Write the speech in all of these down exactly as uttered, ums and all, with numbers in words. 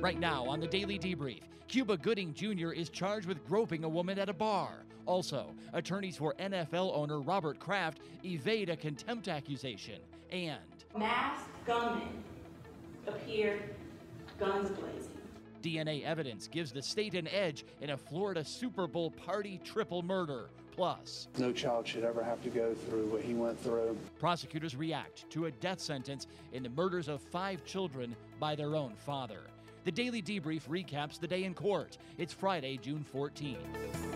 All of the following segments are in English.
Right now on the Daily Debrief, Cuba Gooding Junior is charged with groping a woman at a bar. Also, attorneys for N F L owner Robert Kraft evade a contempt accusation. And masked gunmen appeared, guns blazing. D N A evidence gives the state an edge in a Florida Super Bowl party triple murder. Plus, no child should ever have to go through what he went through. Prosecutors react to a death sentence in the murders of five children by their own father. The Daily Debrief recaps the day in court. It's Friday, June fourteenth.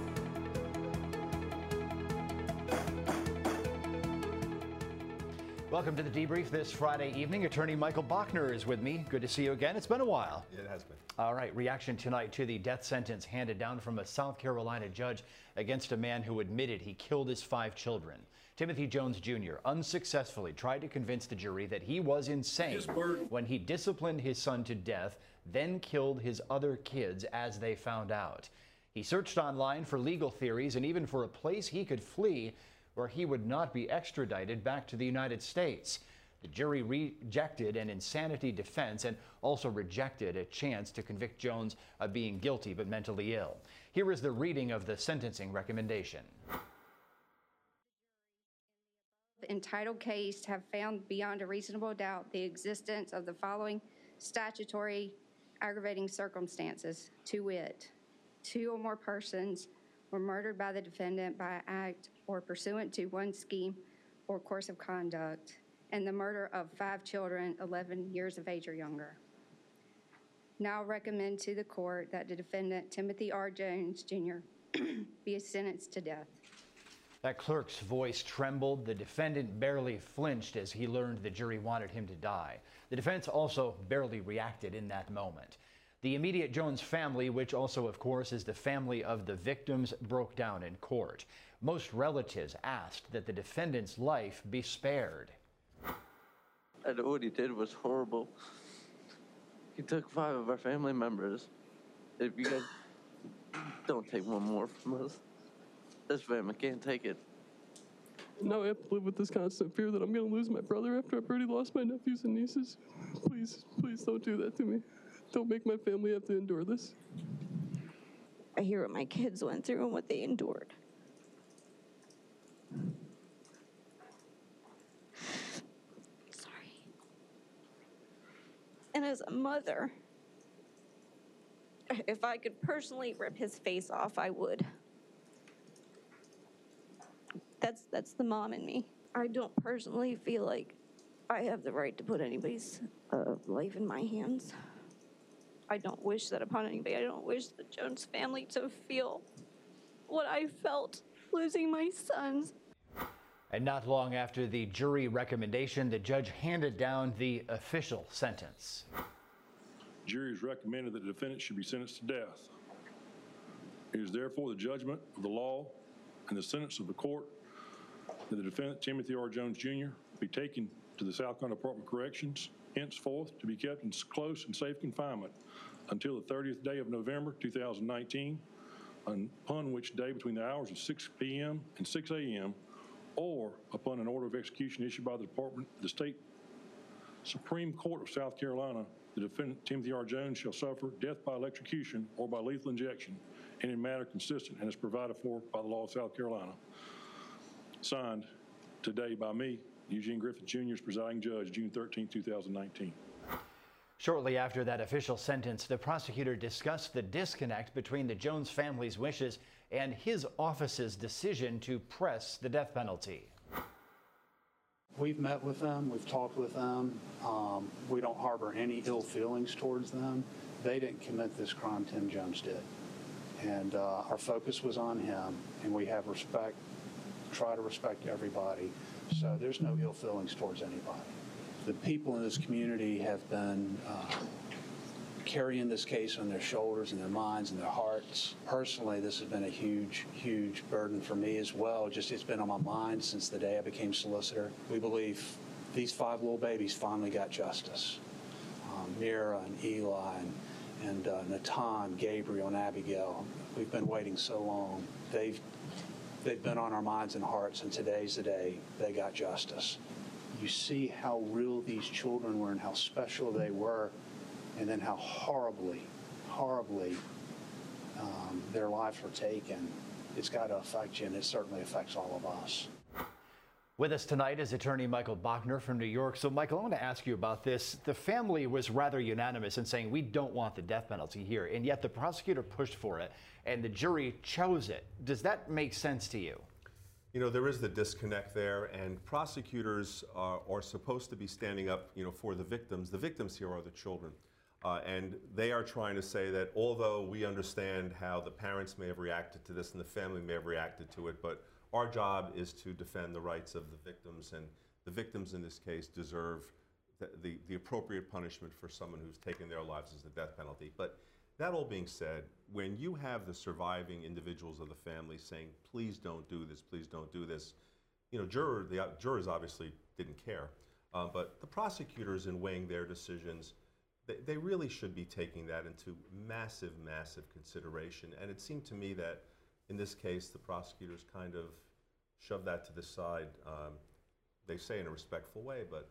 Welcome to the Debrief this Friday evening. Attorney Michael Bachner is with me. Good to see you again. It's been a while. Yeah, it has been. All right, reaction tonight to the death sentence handed down from a South Carolina judge against a man who admitted he killed his five children. Timothy Jones Junior unsuccessfully tried to convince the jury that he was insane when he disciplined his son to death, then killed his other kids as they found out. He searched online for legal theories and even for a place he could flee where he would not be extradited back to the United States. The jury rejected an insanity defense and also rejected a chance to convict Jones of being guilty but mentally ill. Here is the reading of the sentencing recommendation. The entitled case have found beyond a reasonable doubt the existence of the following statutory aggravating circumstances, to wit, two or more persons were murdered by the defendant by act or pursuant to one scheme or course of conduct, and the murder of five children eleven years of age or younger. Now recommend to the court that the defendant, Timothy R. Jones Junior, be sentenced to death. That clerk's voice trembled. The defendant barely flinched as he learned the jury wanted him to die. The defense also barely reacted in that moment. The immediate Jones family, which also, of course, is the family of the victims, broke down in court. Most relatives asked that the defendant's life be spared. I know what he did was horrible. He took five of our family members. If you guys don't take one more from us, this family can't take it. Now I have to live with this constant fear that I'm going to lose my brother after I've already lost my nephews and nieces. Please, please don't do that to me. Don't make my family have to endure this. I hear what my kids went through and what they endured. Sorry. And as a mother, if I could personally rip his face off, I would. That's that's the mom in me. I don't personally feel like I have the right to put anybody's uh, life in my hands. I don't wish that upon anybody. I don't wish the Jones family to feel what I felt losing my sons. And not long after the jury recommendation, the judge handed down the official sentence. Jury has recommended that the defendant should be sentenced to death. It is therefore the judgment of the law and the sentence of the court that the defendant, Timothy R. Jones Junior, be taken to the South Carolina Department of Corrections, henceforth to be kept in close and safe confinement until the thirtieth day of November two thousand nineteen, upon which day between the hours of six p m and six a m or upon an order of execution issued by the Department, the State Supreme Court of South Carolina, the defendant Timothy R. Jones shall suffer death by electrocution or by lethal injection in a manner consistent and is provided for by the law of South Carolina. Signed today by me, Eugene Griffith Junior, as presiding judge, June thirteenth, two thousand nineteen. Shortly after that official sentence, the prosecutor discussed the disconnect between the Jones family's wishes and his office's decision to press the death penalty. We've met with them, we've talked with them. Um, we don't harbor any ill feelings towards them. They didn't commit this crime, Tim Jones did. And uh, our focus was on him, and we have respect, try to respect everybody. So there's no ill feelings towards anybody. The people in this community have been uh, carrying this case on their shoulders and their minds and their hearts. Personally, this has been a huge, huge burden for me as well. Just it's been on my mind since the day I became solicitor. We believe these five little babies finally got justice. Um, Mira and Eli and, and uh, Natan, Gabriel, and Abigail. We've been waiting so long. They've They've been on our minds and hearts, and today's the day they got justice. You see how real these children were and how special they were, and then how horribly, horribly um, their lives were taken, it's got to affect you, and it certainly affects all of us. With us tonight is attorney Michael Bachner from New York. So, Michael, I want to ask you about this. The family was rather unanimous in saying we don't want the death penalty here, and yet the prosecutor pushed for it, and the jury chose it. Does that make sense to you? You know, there is the disconnect there, and prosecutors are, are supposed to be standing up, you know, for the victims. The victims here are the children. Uh, and they are trying to say that although we understand how the parents may have reacted to this and the family may have reacted to it, but our job is to defend the rights of the victims, and the victims in this case deserve the, the, the appropriate punishment for someone who's taken their lives as the death penalty. But that all being said, when you have the surviving individuals of the family saying, please don't do this, please don't do this, you know, juror, the jurors obviously didn't care, uh, but the prosecutors in weighing their decisions, they, they really should be taking that into massive, massive consideration. And it seemed to me that in this case, the prosecutors kind of shoved that to the side. Um, they say in a respectful way, but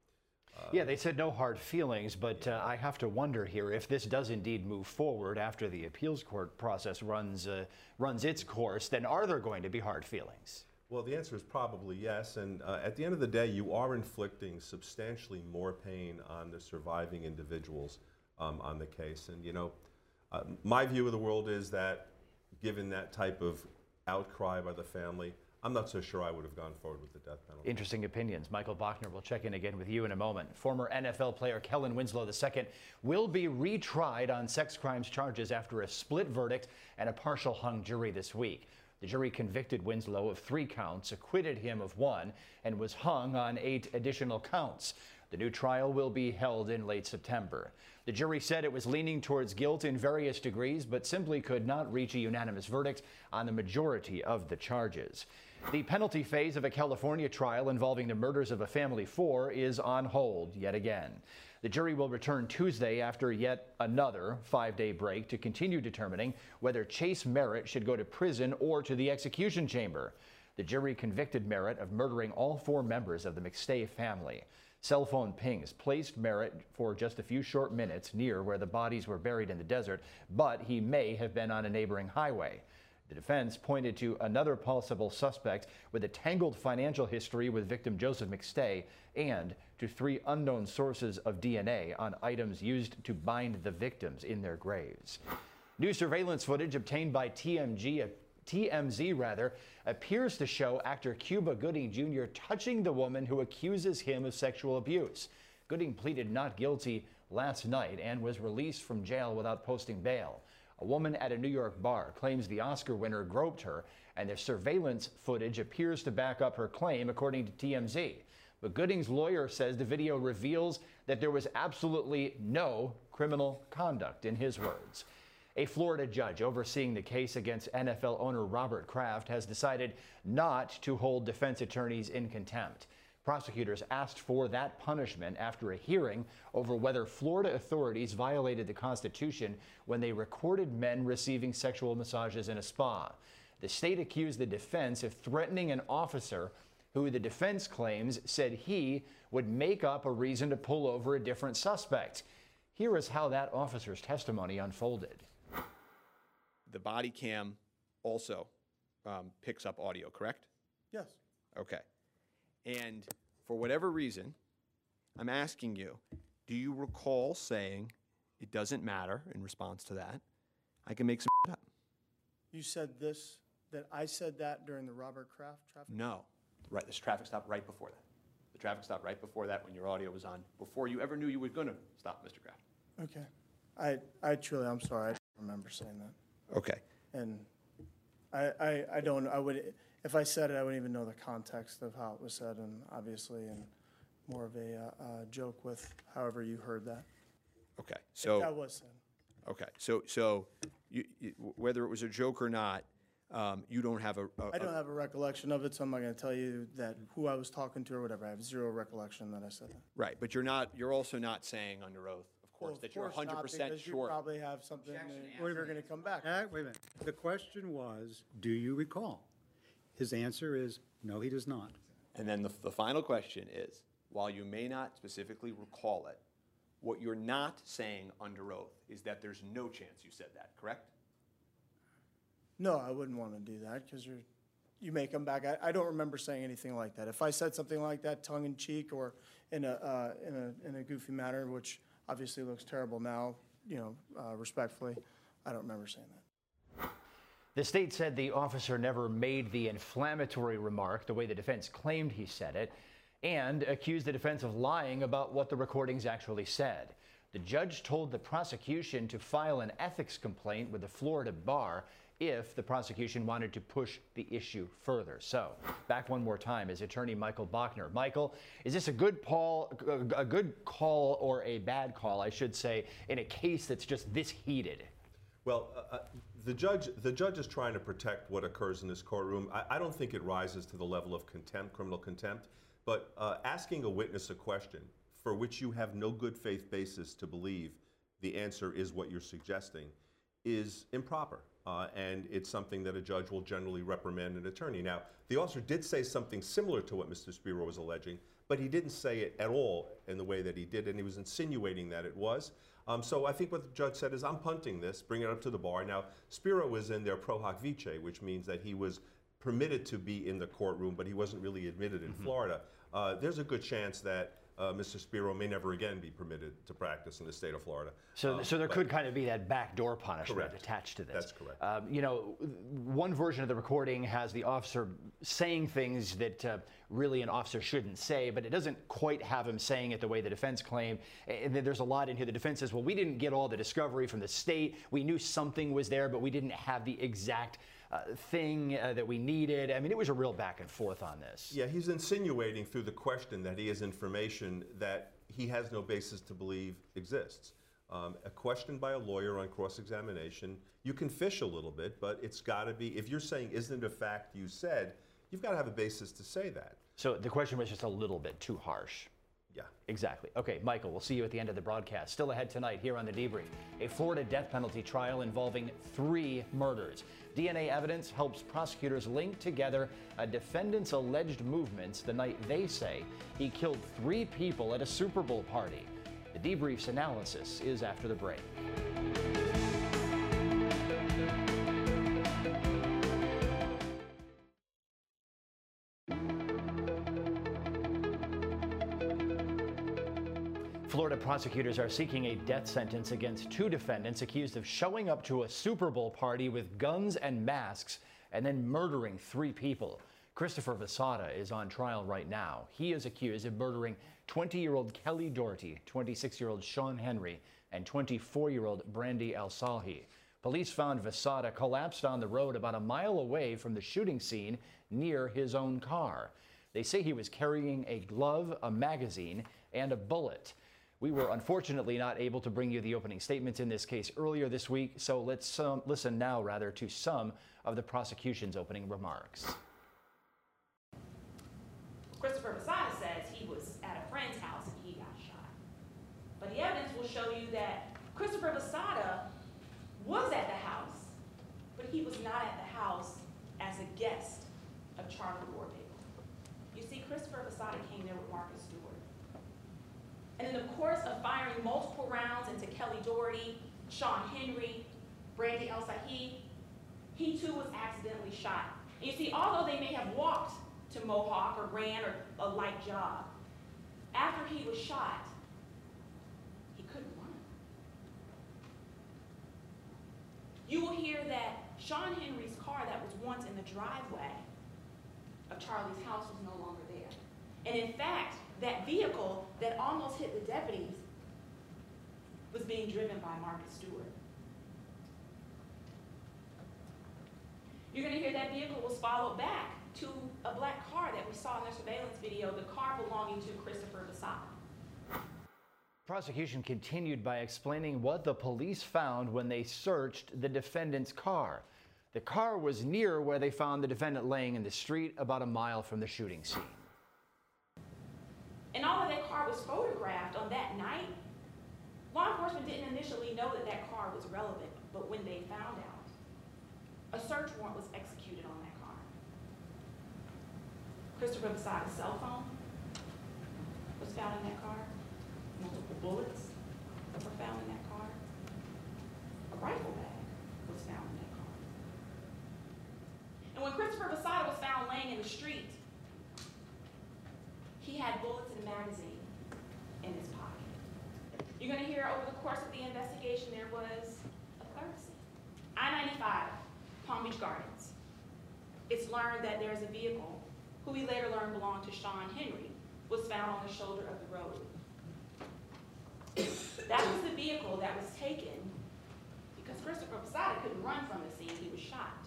Uh, yeah, they said no hard feelings, but uh, I have to wonder here if this does indeed move forward after the appeals court process runs uh, runs its course, then are there going to be hard feelings? Well, the answer is probably yes, and uh, at the end of the day, you are inflicting substantially more pain on the surviving individuals um, on the case. And you know, uh, my view of the world is that given that type of outcry by the family, I'm not so sure I would have gone forward with the death penalty. Interesting opinions. Michael Bachner will check in again with you in a moment. Former N F L player Kellen Winslow the second will be retried on sex crimes charges after a split verdict and a partial hung jury this week. The jury convicted Winslow of three counts, acquitted him of one, and was hung on eight additional counts. The new trial will be held in late September. The jury said it was leaning towards guilt in various degrees, but simply could not reach a unanimous verdict on the majority of the charges. The penalty phase of a California trial involving the murders of a family of four is on hold yet again. The jury will return Tuesday after yet another five-day break to continue determining whether Chase Merritt should go to prison or to the execution chamber. The jury convicted Merritt of murdering all four members of the McStay family. Cell phone pings placed Merritt for just a few short minutes near where the bodies were buried in the desert, but he may have been on a neighboring highway. The defense pointed to another possible suspect with a tangled financial history with victim Joseph McStay and to three unknown sources of D N A on items used to bind the victims in their graves. New surveillance footage obtained by T M G, T M Z rather, appears to show actor Cuba Gooding Junior touching the woman who accuses him of sexual abuse. Gooding pleaded not guilty last night and was released from jail without posting bail. A woman at a New York bar claims the Oscar winner groped her, and the surveillance footage appears to back up her claim, according to T M Z. But Gooding's lawyer says the video reveals that there was absolutely no criminal conduct, in his words. A Florida judge overseeing the case against N F L owner Robert Kraft has decided not to hold defense attorneys in contempt. Prosecutors asked for that punishment after a hearing over whether Florida authorities violated the Constitution when they recorded men receiving sexual massages in a spa. The state accused the defense of threatening an officer who the defense claims said he would make up a reason to pull over a different suspect. Here is how that officer's testimony unfolded. The body cam also um, picks up audio, correct? Yes. Okay. And for whatever reason, I'm asking you, do you recall saying it doesn't matter in response to that? I can make some up. You said this, that I said that during the Robert Kraft traffic? No. Right, this traffic stop right before that. The traffic stop right before that when your audio was on, before you ever knew you were going to stop, Mister Kraft. Okay. I, I truly, I'm sorry, I don't remember saying that. Okay. And I, I, I don't, I would, if I said it, I wouldn't even know the context of how it was said, and obviously, and more of a uh, uh, joke with however you heard that. Okay, so. If that was said. Okay, so, so you, you, whether it was a joke or not, um, you don't have a, a. I don't have a recollection of it, so I'm not going to tell you that who I was talking to or whatever. I have zero recollection that I said that. Right, but you're not, you're also not saying under oath, of course, Well, of that you're course not, one hundred percent because sure. You probably have something that we're going to come back. Uh, wait a minute. The question was, do you recall? His answer is, no, he does not. And then the, the final question is, while you may not specifically recall it, What you're not saying under oath is that there's no chance you said that, correct? No, I wouldn't want to do that because you're, you may come back. I, I don't remember saying anything like that. If I said something like that tongue in cheek or in a, uh, in a, in a goofy manner, which obviously looks terrible now, you know, uh, respectfully, I don't remember saying that. The state said the officer never made the inflammatory remark the way the defense claimed he said it, and accused the defense of lying about what the recordings actually said. The judge told the prosecution to file an ethics complaint with the Florida bar if the prosecution wanted to push the issue further. So, back one more time is attorney Michael Bachner. Michael, is this a good call, a good call or a bad call, I should say, in a case that's just this heated? Well, uh, the judge, the judge is trying to protect what occurs in this courtroom. I, I don't think it rises to the level of contempt, criminal contempt, but uh, asking a witness a question for which you have no good faith basis to believe the answer is what you're suggesting is improper. Uh, and it's something that a judge will generally reprimand an attorney. Now, the officer did say something similar to what Mister Spiro was alleging, but he didn't say it at all in the way that he did, and he was insinuating that it was. Um, so I think what the judge said is, I'm punting this, bring it up to the bar. Now, Spiro was in there pro hoc vice, which means that he was permitted to be in the courtroom, but he wasn't really admitted in mm-hmm. Florida. Uh, there's a good chance that Uh, Mister Spiro may never again be permitted to practice in the state of Florida. So, um, so there could kind of be that backdoor punishment correct. attached to this. That's correct. Um, you know, one version of the recording has the officer saying things that uh, really an officer shouldn't say, but it doesn't quite have him saying it the way the defense claimed. And then there's a lot in here. The defense says, well, we didn't get all the discovery from the state. We knew something was there, but we didn't have the exact Uh, thing uh, that we needed. I mean, it was a real back and forth on this. Yeah, he's insinuating through the question that he has information that he has no basis to believe exists. Um, a question by a lawyer on cross-examination, you can fish a little bit, but it's got to be, if you're saying, isn't it a fact you said, you've got to have a basis to say that. So the question was just a little bit too harsh. Yeah. Exactly. Okay, Michael, we'll see you at the end of the broadcast. Still ahead tonight here on The Debrief, a Florida death penalty trial involving three murders. D N A evidence helps prosecutors link together a defendant's alleged movements the night they say he killed three people at a Super Bowl party. The Debrief's analysis is after the break. Florida prosecutors are seeking a death sentence against two defendants accused of showing up to a Super Bowl party with guns and masks and then murdering three people. Christopher Vasada is on trial right now. He is accused of murdering twenty-year-old Kelly Doherty, twenty-six-year-old Sean Henry, and twenty-four-year-old Brandy Al-Salhi. Police found Vasada collapsed on the road about a mile away from the shooting scene near his own car. They say he was carrying a glove, a magazine, and a bullet. We were unfortunately not able to bring you the opening statements in this case earlier this week, so let's um, listen now, rather, to some of the prosecution's opening remarks. Christopher Vasada says he was at a friend's house and he got shot. But the evidence will show you that Christopher Vasada was at the house, but he was not at the house as a guest of Charlie Wardale. You see, Christopher Vasada came there with Marcus Stewart. And in the course of firing multiple rounds into Kelly Doherty, Sean Henry, Brandy Al-Salhi, he too was accidentally shot. And you see, although they may have walked to Mohawk or ran or a light jog, after he was shot, he couldn't run. You will hear that Sean Henry's car that was once in the driveway of Charlie's house was no longer there. And in fact, that vehicle that almost hit the deputies was being driven by Marcus Stewart. You're going to hear that vehicle was followed back to a black car that we saw in the surveillance video, the car belonging to Christopher Vasada. Prosecution continued by explaining what the police found when they searched the defendant's car. The car was near where they found the defendant laying in the street about a mile from the shooting scene. And although that car was photographed on that night, law enforcement didn't initially know that that car was relevant, but when they found out, a search warrant was executed on that car. Christopher Vasada's cell phone was found in that car, multiple bullets, in the street, he had bullets and magazine in his pocket. You're gonna hear over the course of the investigation there was a third scene. I ninety-five, Palm Beach Gardens. It's learned that there's a vehicle, who we later learned belonged to Sean Henry, was found on the shoulder of the road. That was the vehicle that was taken because Christopher Posada couldn't run from the scene, he was shot.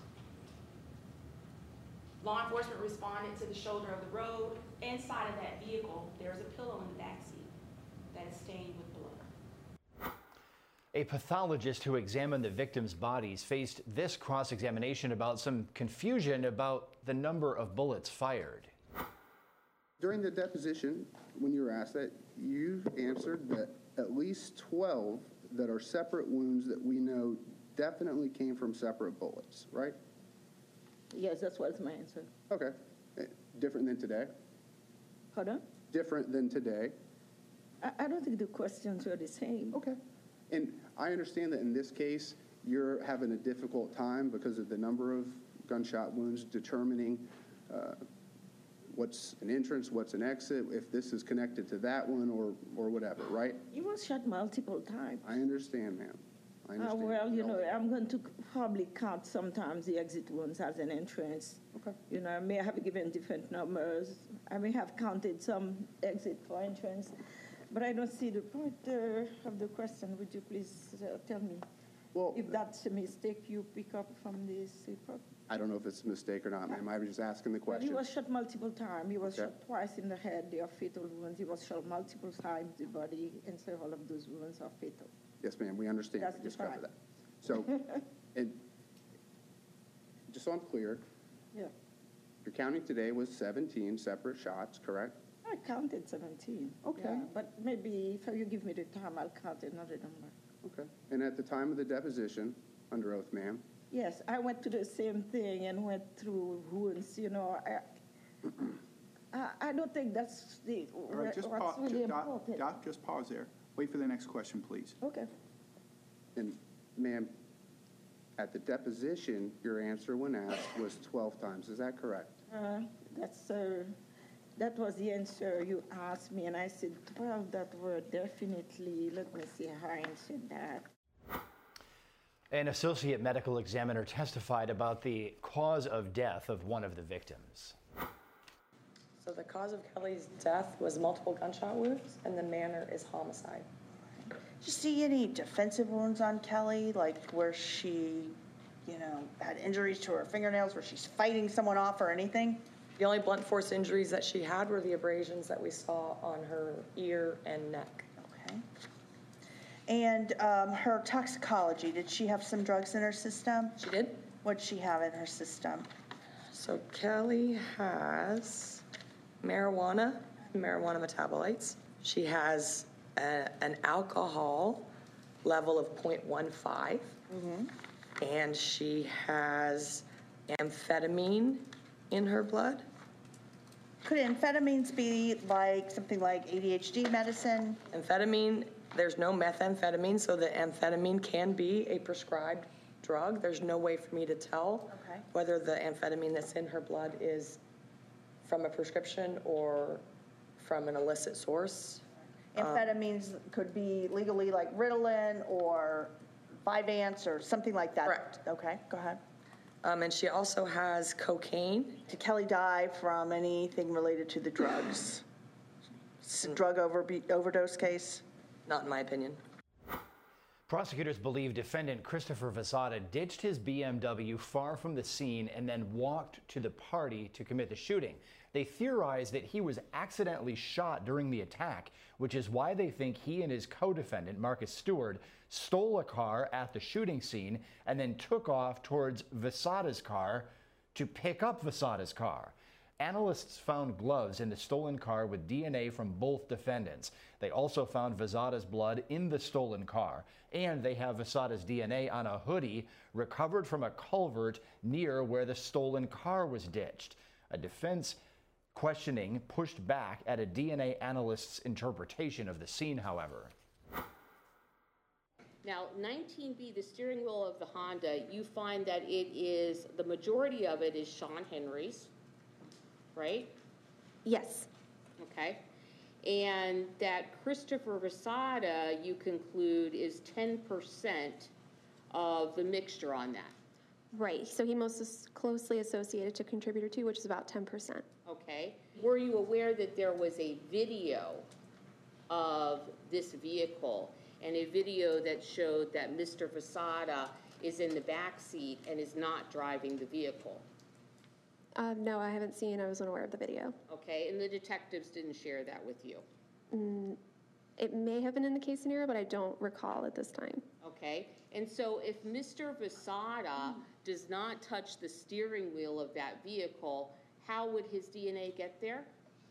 Law enforcement responded to the shoulder of the road. Inside of that vehicle, there's a pillow in the backseat that is stained with blood. A pathologist who examined the victims' bodies faced this cross-examination about some confusion about the number of bullets fired. During the deposition, when you were asked that, you answered that at least twelve that are separate wounds that we know definitely came from separate bullets, right? Yes, that's what's my answer. Okay. Eh, Different than today? Pardon? Different than today? I, I don't think the questions are the same. Okay. And I understand that in this case, you're having a difficult time because of the number of gunshot wounds determining uh, what's an entrance, what's an exit, if this is connected to that one or, or whatever, right? He was shot multiple times. I understand, ma'am. I Uh, understand. well, you know, I'm going to probably count sometimes the exit wounds as an entrance. Okay. You know, I may have given different numbers. I may have counted some exit for entrance, but I don't see the point uh, of the question. Would you please uh, tell me? Well, if that's a mistake you pick up from this report? I don't know if it's a mistake or not, ma'am. I was just asking the Well, he question. was shot multiple times. He was Okay. shot twice in the head. They are fatal wounds. He was shot multiple times in the body, and several of those wounds are fatal. Yes, ma'am, we understand. That's We the just covered fact. that. So, and just so I'm clear, Yeah. your counting today was seventeen separate shots, correct? I counted seventeen. Okay. Yeah, but maybe if you give me the time, I'll count another number. Okay. And at the time of the deposition, under oath, ma'am, Yes, I went to the same thing and went through wounds, you know. I, I, I don't think that's the, All right, just what's pause, really Doc, important. Doc, just pause there. Wait for the next question, please. Okay. and ma'am, at the deposition, your answer when asked was twelve times. Is that correct? Uh, that's, uh, that was the answer you asked me, and I said twelve, that were definitely, let me see how I answered that. An associate medical examiner testified about the cause of death of one of the victims. So the cause of Kelly's death was multiple gunshot wounds, and the manner is homicide. Did you see any defensive wounds on Kelly, like where she, you know, had injuries to her fingernails, where she's fighting someone off or anything? The only blunt force injuries that she had were the abrasions that we saw on her ear and neck. Okay. And um, her toxicology, did she have some drugs in her system? She did. What'd she have in her system? So Kelly has marijuana, marijuana metabolites. She has a, an alcohol level of zero point one five. Mm-hmm. And she has amphetamine in her blood. Could amphetamines be like something like A D H D medicine? Amphetamine, there's no methamphetamine, so the amphetamine can be a prescribed drug. There's no way for me to tell Okay. whether the amphetamine that's in her blood is from a prescription or from an illicit source. Amphetamines could be legally like Ritalin or Vyvanse or something like that? Correct. Okay, go ahead. Um, and she also has cocaine. Did Kelly die from anything related to the drugs? S- Drug over, overdose case? Not in my opinion. Prosecutors believe defendant Christopher Vasada ditched his B M W far from the scene and then walked to the party to commit the shooting. They theorize that he was accidentally shot during the attack, which is why they think he and his co-defendant, Marcus Stewart, stole a car at the shooting scene and then took off towards Vasada's car to pick up Vasada's car. Analysts found gloves in the stolen car with D N A from both defendants. They also found Vasada's blood in the stolen car, and they have Vasada's D N A on a hoodie recovered from a culvert near where the stolen car was ditched. A defense questioning pushed back at a D N A analyst's interpretation of the scene, however. Now, nineteen B, the steering wheel of the Honda, you find that it is, the majority of it is Sean Henry's. right? Yes. Okay. And that Christopher Rosada, you conclude, is ten percent of the mixture on that. Right. So he most is closely associated to contributor two, which is about ten percent. Okay. Were you aware that there was a video of this vehicle and a video that showed that Mister Rosada is in the back seat and is not driving the vehicle? Um, no, I haven't seen. I was unaware of the video. Okay, and the detectives didn't share that with you? Mm, it may have been in the case scenario, but I don't recall at this time. Okay, and so if Mister Vasada does not touch the steering wheel of that vehicle, how would his D N A get there?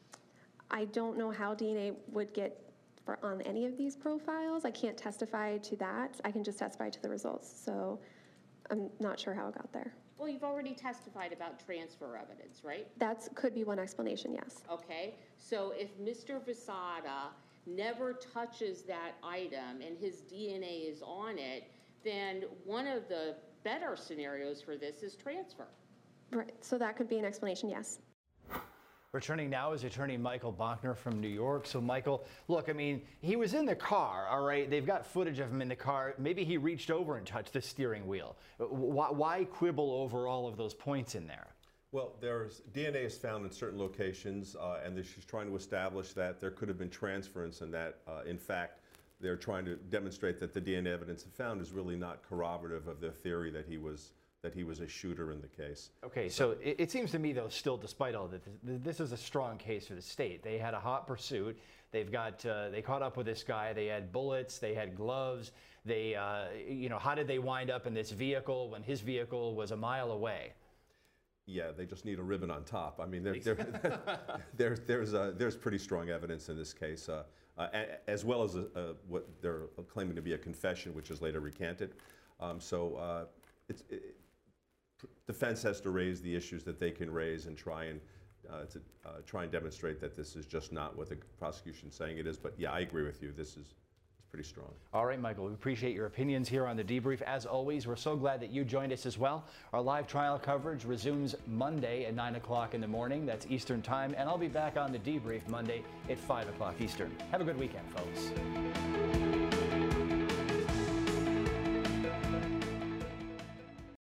I don't know how D N A would get for, on any of these profiles. I can't testify to that. I can just testify to the results. So I'm not sure how it got there. Well, you've already testified about transfer evidence, right? That could be one explanation, yes. Okay, so if Mister Vasada never touches that item and his D N A is on it, then one of the better scenarios for this is transfer. Right, so that could be an explanation, yes. Returning now is attorney Michael Bachner from New York. So, Michael, look, I mean, he was in the car, all right? They've got footage of him in the car. Maybe he reached over and touched the steering wheel. Why, why quibble over all of those points in there? Well, there's D N A is found in certain locations, uh, and she's trying to establish that there could have been transference, and that, uh, in fact, they're trying to demonstrate that the D N A evidence found is really not corroborative of their theory that he was that he was a shooter in the case. Okay, so it, it seems to me, though, still, despite all that, this, this is a strong case for the state. They had a hot pursuit. They've got, uh, they caught up with this guy. They had bullets. They had gloves. They, uh, you know, how did they wind up in this vehicle when his vehicle was a mile away? Yeah, they just need a ribbon on top. I mean, there, there, there, there's, uh, there's pretty strong evidence in this case, uh, uh, as well as a, a, what they're claiming to be a confession, which is later recanted. Um, so uh, it's, it, defense has to raise the issues that they can raise and try and uh, to uh, try and demonstrate that this is just not what the prosecution's saying it is. But yeah, I agree with you. This is it's pretty strong. All right, Michael, we appreciate your opinions here on The Debrief. As always, we're so glad that you joined us as well. Our live trial coverage resumes Monday at nine o'clock in the morning. That's Eastern Time. And I'll be back on The Debrief Monday at five o'clock Eastern. Have a good weekend, folks.